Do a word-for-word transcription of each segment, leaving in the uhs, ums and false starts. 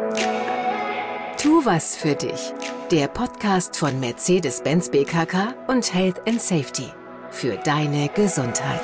Tu was für dich. Der Podcast von Mercedes-Benz B K K und Health and Safety. Für deine Gesundheit.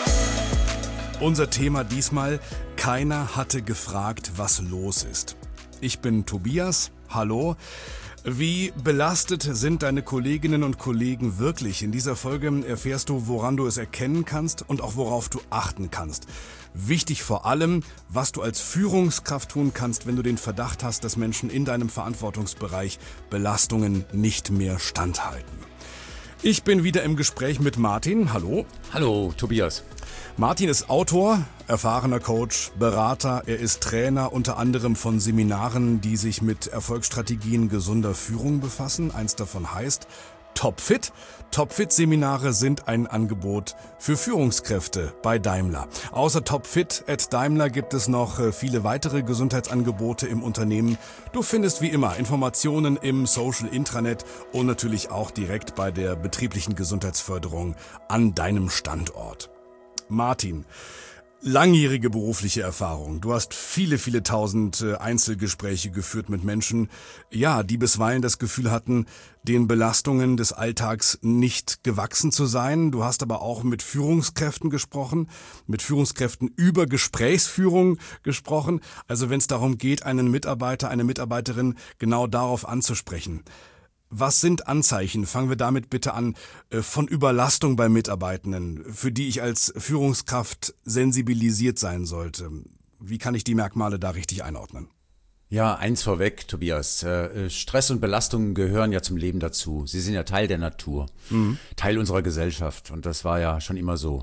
Unser Thema diesmal: Keiner hatte gefragt, was los ist. Ich bin Tobias. Hallo. Wie belastet sind deine Kolleginnen und Kollegen wirklich? In dieser Folge erfährst du, woran du es erkennen kannst und auch worauf du achten kannst. Wichtig vor allem, was du als Führungskraft tun kannst, wenn du den Verdacht hast, dass Menschen in deinem Verantwortungsbereich Belastungen nicht mehr standhalten. Ich bin wieder im Gespräch mit Martin. Hallo. Hallo, Tobias. Martin ist Autor, erfahrener Coach, Berater. Er ist Trainer unter anderem von Seminaren, die sich mit Erfolgsstrategien gesunder Führung befassen. Eins davon heißt Topfit. Topfit-Seminare sind ein Angebot für Führungskräfte bei Daimler. Außer Topfit at Daimler gibt es noch viele weitere Gesundheitsangebote im Unternehmen. Du findest wie immer Informationen im Social Intranet und natürlich auch direkt bei der betrieblichen Gesundheitsförderung an deinem Standort. Martin, langjährige berufliche Erfahrung. Du hast viele, viele tausend Einzelgespräche geführt mit Menschen, ja, die bisweilen das Gefühl hatten, den Belastungen des Alltags nicht gewachsen zu sein. Du hast aber auch mit Führungskräften gesprochen, mit Führungskräften über Gesprächsführung gesprochen. Also wenn es darum geht, einen Mitarbeiter, eine Mitarbeiterin genau darauf anzusprechen. Was sind Anzeichen, fangen wir damit bitte an, von Überlastung bei Mitarbeitenden, für die ich als Führungskraft sensibilisiert sein sollte? Wie kann ich die Merkmale da richtig einordnen? Ja, eins vorweg, Tobias. Stress und Belastungen gehören ja zum Leben dazu. Sie sind ja Teil der Natur, mhm. Teil unserer Gesellschaft, und das war ja schon immer so.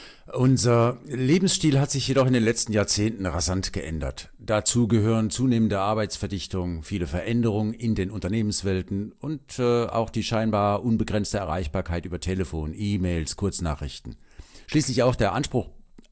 Unser Lebensstil hat sich jedoch in den letzten Jahrzehnten rasant geändert. Dazu gehören zunehmende Arbeitsverdichtung, viele Veränderungen in den Unternehmenswelten und äh, auch die scheinbar unbegrenzte Erreichbarkeit über Telefon, E-Mails, Kurznachrichten. Schließlich auch der Anspruch,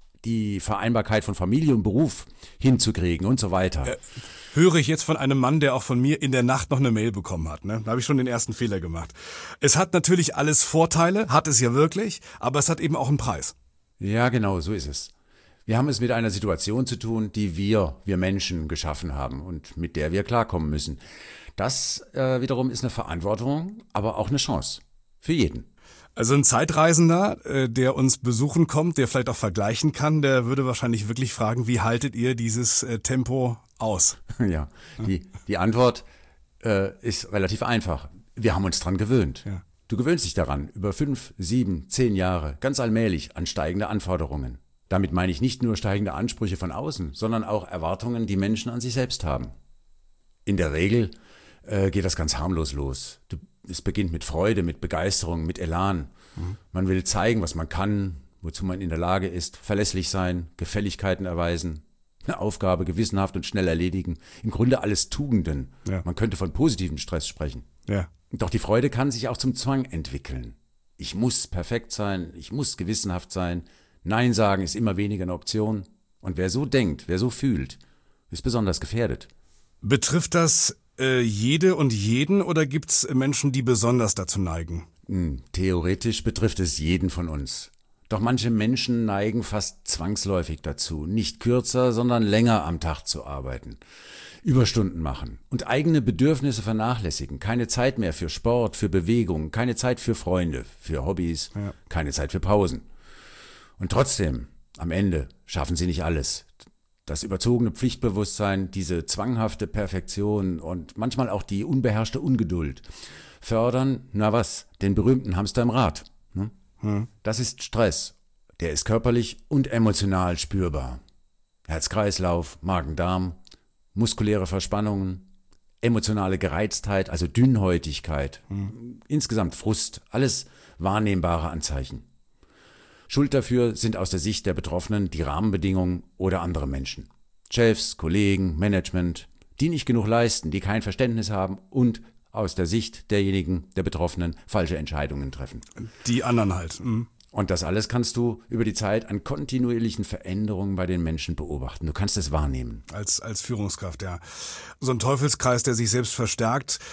die Vereinbarkeit von Familie und Beruf hinzukriegen und so weiter. Äh, höre ich jetzt von einem Mann, der auch von mir in der Nacht noch eine Mail bekommen hat. Ne? Da habe ich schon den ersten Fehler gemacht. Es hat natürlich alles Vorteile, hat es ja wirklich, aber es hat eben auch einen Preis. Ja, genau, so ist es. Wir haben es mit einer Situation zu tun, die wir, wir Menschen geschaffen haben und mit der wir klarkommen müssen. Das äh, wiederum ist eine Verantwortung, aber auch eine Chance für jeden. Also ein Zeitreisender, äh, der uns besuchen kommt, der vielleicht auch vergleichen kann, der würde wahrscheinlich wirklich fragen, wie haltet ihr dieses äh, Tempo aus? Ja, die, die Antwort äh, ist relativ einfach. Wir haben uns dran gewöhnt. Ja. Du gewöhnst dich daran, über fünf, sieben, zehn Jahre, ganz allmählich an steigende Anforderungen. Damit meine ich nicht nur steigende Ansprüche von außen, sondern auch Erwartungen, die Menschen an sich selbst haben. In der Regel äh, geht das ganz harmlos los. Du, es beginnt mit Freude, mit Begeisterung, mit Elan. Mhm. Man will zeigen, was man kann, wozu man in der Lage ist, verlässlich sein, Gefälligkeiten erweisen, eine Aufgabe gewissenhaft und schnell erledigen. Im Grunde alles Tugenden. Ja. Man könnte von positivem Stress sprechen. Ja. Doch die Freude kann sich auch zum Zwang entwickeln. Ich muss perfekt sein, ich muss gewissenhaft sein. Nein sagen ist immer weniger eine Option. Und wer so denkt, wer so fühlt, ist besonders gefährdet. Betrifft das äh, jede und jeden oder gibt es Menschen, die besonders dazu neigen? Hm, theoretisch betrifft es jeden von uns. Doch manche Menschen neigen fast zwangsläufig dazu, nicht kürzer, sondern länger am Tag zu arbeiten. Überstunden machen und eigene Bedürfnisse vernachlässigen. Keine Zeit mehr für Sport, für Bewegung, keine Zeit für Freunde, für Hobbys, ja. Keine Zeit für Pausen. Und trotzdem, am Ende schaffen sie nicht alles. Das überzogene Pflichtbewusstsein, diese zwanghafte Perfektion und manchmal auch die unbeherrschte Ungeduld fördern, na was, den berühmten Hamster im Rad. Hm? Hm. Das ist Stress. Der ist körperlich und emotional spürbar. Herz-Kreislauf, Magen-Darm, muskuläre Verspannungen, emotionale Gereiztheit, also Dünnhäutigkeit, hm. insgesamt Frust, alles wahrnehmbare Anzeichen. Schuld dafür sind aus der Sicht der Betroffenen die Rahmenbedingungen oder andere Menschen. Chefs, Kollegen, Management, die nicht genug leisten, die kein Verständnis haben und aus der Sicht derjenigen, der Betroffenen, falsche Entscheidungen treffen. Die anderen halt. Mhm. Und das alles kannst du über die Zeit an kontinuierlichen Veränderungen bei den Menschen beobachten. Du kannst es wahrnehmen. Als, als Führungskraft, ja. So ein Teufelskreis, der sich selbst verstärkt.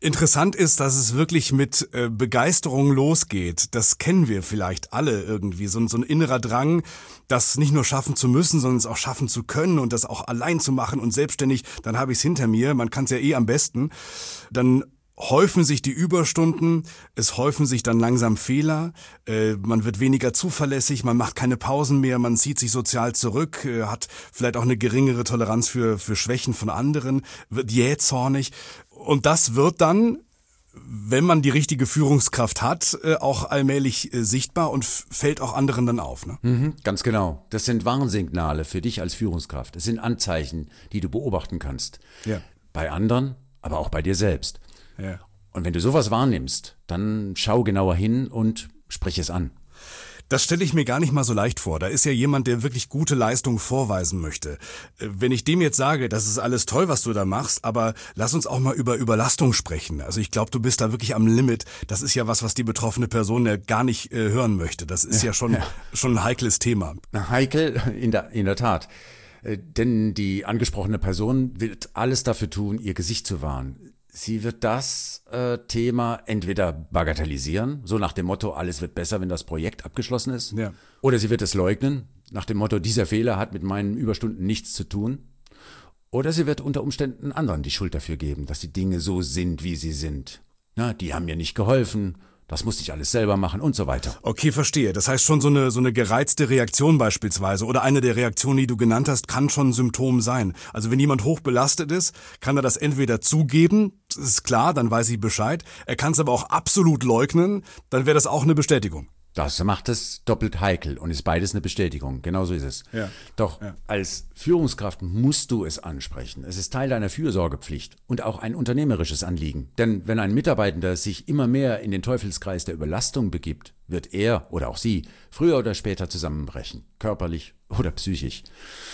Interessant ist, dass es wirklich mit äh, Begeisterung losgeht. Das kennen wir vielleicht alle irgendwie. So, so ein innerer Drang, das nicht nur schaffen zu müssen, sondern es auch schaffen zu können und das auch allein zu machen und selbstständig. Dann habe ich es hinter mir. Man kann es ja eh am besten. Dann häufen sich die Überstunden, es häufen sich dann langsam Fehler, äh, man wird weniger zuverlässig, man macht keine Pausen mehr, man zieht sich sozial zurück, äh, hat vielleicht auch eine geringere Toleranz für, für Schwächen von anderen, wird jähzornig. Und das wird dann, wenn man die richtige Führungskraft hat, äh, auch allmählich äh, sichtbar und f- fällt auch anderen dann auf. Ne? Mhm, ganz genau. Das sind Warnsignale für dich als Führungskraft. Es sind Anzeichen, die du beobachten kannst. Ja. Bei anderen, aber auch bei dir selbst. Ja. Und wenn du sowas wahrnimmst, dann schau genauer hin und sprich es an. Das stelle ich mir gar nicht mal so leicht vor. Da ist ja jemand, der wirklich gute Leistung vorweisen möchte. Wenn ich dem jetzt sage, das ist alles toll, was du da machst, aber lass uns auch mal über Überlastung sprechen. Also ich glaube, du bist da wirklich am Limit. Das ist ja was, was die betroffene Person ja gar nicht äh, hören möchte. Das ist ja, ja schon, ja. schon ein heikles Thema. Heikel, in der, in der Tat. Äh, denn die angesprochene Person wird alles dafür tun, ihr Gesicht zu wahren. Sie wird das äh, Thema entweder bagatellisieren, so nach dem Motto, alles wird besser, wenn das Projekt abgeschlossen ist. Ja. Oder sie wird es leugnen, nach dem Motto, dieser Fehler hat mit meinen Überstunden nichts zu tun. Oder sie wird unter Umständen anderen die Schuld dafür geben, dass die Dinge so sind, wie sie sind. Na, die haben mir nicht geholfen, das musste ich alles selber machen und so weiter. Okay, verstehe. Das heißt schon so eine, so eine gereizte Reaktion beispielsweise oder eine der Reaktionen, die du genannt hast, kann schon ein Symptom sein. Also wenn jemand hoch belastet ist, kann er das entweder zugeben, das ist klar, dann weiß ich Bescheid. Er kann es aber auch absolut leugnen, dann wäre das auch eine Bestätigung. Das macht es doppelt heikel und ist beides eine Bestätigung. Genau so ist es. Ja. Doch Ja. als Führungskraft musst du es ansprechen. Es ist Teil deiner Fürsorgepflicht und auch ein unternehmerisches Anliegen. Denn wenn ein Mitarbeitender sich immer mehr in den Teufelskreis der Überlastung begibt, wird er oder auch sie früher oder später zusammenbrechen, körperlich oder psychisch.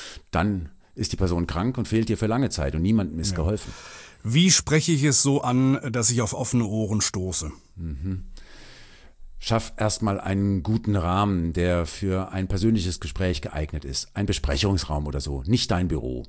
Dann ist die Person krank und fehlt dir für lange Zeit und niemandem ist Ja. geholfen. Wie spreche ich es so an, dass ich auf offene Ohren stoße? Mhm. Schaff erstmal einen guten Rahmen, der für ein persönliches Gespräch geeignet ist. Ein Besprechungsraum oder so, nicht dein Büro.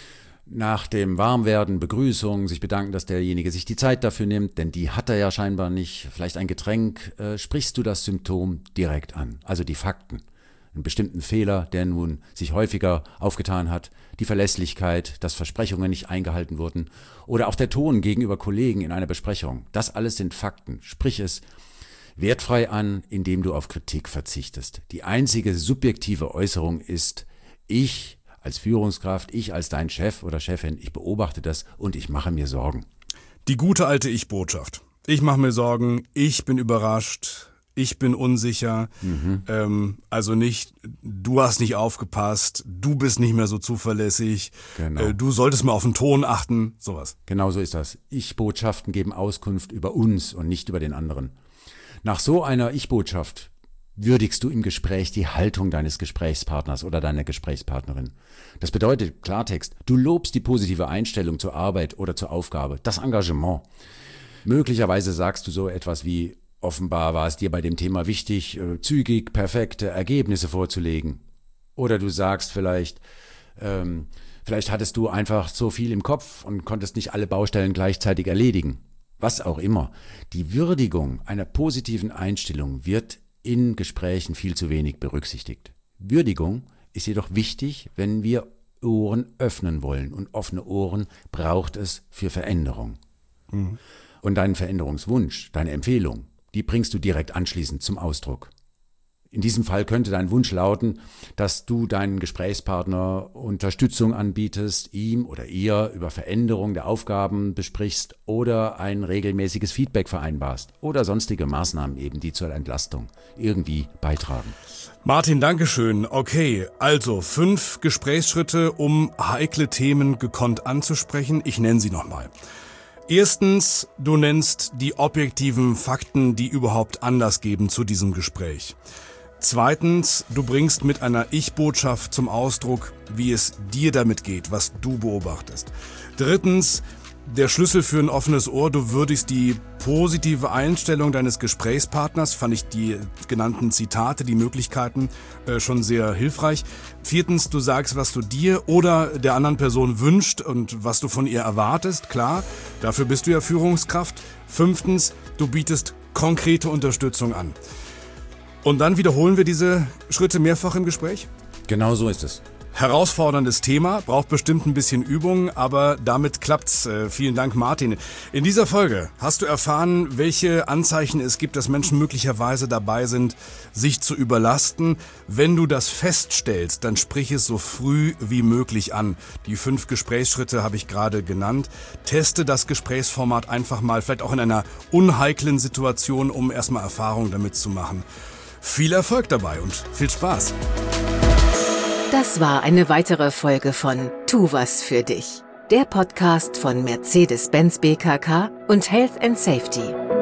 Nach dem Warmwerden, Begrüßung, sich bedanken, dass derjenige sich die Zeit dafür nimmt, denn die hat er ja scheinbar nicht, vielleicht ein Getränk, äh, sprichst du das Symptom direkt an, also die Fakten. Einen bestimmten Fehler, der nun sich häufiger aufgetan hat, die Verlässlichkeit, dass Versprechungen nicht eingehalten wurden oder auch der Ton gegenüber Kollegen in einer Besprechung. Das alles sind Fakten, sprich es wertfrei an, indem du auf Kritik verzichtest. Die einzige subjektive Äußerung ist, ich als Führungskraft, ich als dein Chef oder Chefin, ich beobachte das und ich mache mir Sorgen. Die gute alte Ich-Botschaft. Ich mache mir Sorgen, ich bin überrascht, ich bin unsicher, mhm. ähm, also nicht, du hast nicht aufgepasst, du bist nicht mehr so zuverlässig, genau. äh, du solltest mal auf den Ton achten, sowas. Genau so ist das. Ich-Botschaften geben Auskunft über uns und nicht über den anderen. Nach so einer Ich-Botschaft würdigst du im Gespräch die Haltung deines Gesprächspartners oder deiner Gesprächspartnerin. Das bedeutet Klartext, du lobst die positive Einstellung zur Arbeit oder zur Aufgabe, das Engagement. Möglicherweise sagst du so etwas wie, offenbar war es dir bei dem Thema wichtig, zügig perfekte Ergebnisse vorzulegen. Oder du sagst vielleicht, ähm, vielleicht hattest du einfach so viel im Kopf und konntest nicht alle Baustellen gleichzeitig erledigen. Was auch immer. Die Würdigung einer positiven Einstellung wird in Gesprächen viel zu wenig berücksichtigt. Würdigung ist jedoch wichtig, wenn wir Ohren öffnen wollen. Und offene Ohren braucht es für Veränderung. Mhm. Und deinen Veränderungswunsch, deine Empfehlung, die bringst du direkt anschließend zum Ausdruck. In diesem Fall könnte dein Wunsch lauten, dass du deinen Gesprächspartner Unterstützung anbietest, ihm oder ihr über Veränderung der Aufgaben besprichst oder ein regelmäßiges Feedback vereinbarst oder sonstige Maßnahmen eben, die zur Entlastung irgendwie beitragen. Martin, Dankeschön. Okay, also fünf Gesprächsschritte, um heikle Themen gekonnt anzusprechen. Ich nenne sie nochmal. Erstens, du nennst die objektiven Fakten, die überhaupt Anlass geben zu diesem Gespräch. Zweitens, du bringst mit einer Ich-Botschaft zum Ausdruck, wie es dir damit geht, was du beobachtest. Drittens, Der Schlüssel für ein offenes Ohr, du würdigst die positive Einstellung deines Gesprächspartners, fand ich die genannten Zitate, die Möglichkeiten äh, schon sehr hilfreich. Viertens, du sagst, was du dir oder der anderen Person wünscht und was du von ihr erwartest, klar, dafür bist du ja Führungskraft. Fünftens, du bietest konkrete Unterstützung an. Und dann wiederholen wir diese Schritte mehrfach im Gespräch? Genau so ist es. Herausforderndes Thema, braucht bestimmt ein bisschen Übung, aber damit klappt's. Äh, vielen Dank, Martin. In dieser Folge hast du erfahren, welche Anzeichen es gibt, dass Menschen möglicherweise dabei sind, sich zu überlasten. Wenn du das feststellst, dann sprich es so früh wie möglich an. Die fünf Gesprächsschritte habe ich gerade genannt. Teste das Gesprächsformat einfach mal, vielleicht auch in einer unheiklen Situation, um erstmal Erfahrung damit zu machen. Viel Erfolg dabei und viel Spaß. Das war eine weitere Folge von Tu was für dich, der Podcast von Mercedes-Benz B K K und Health and Safety.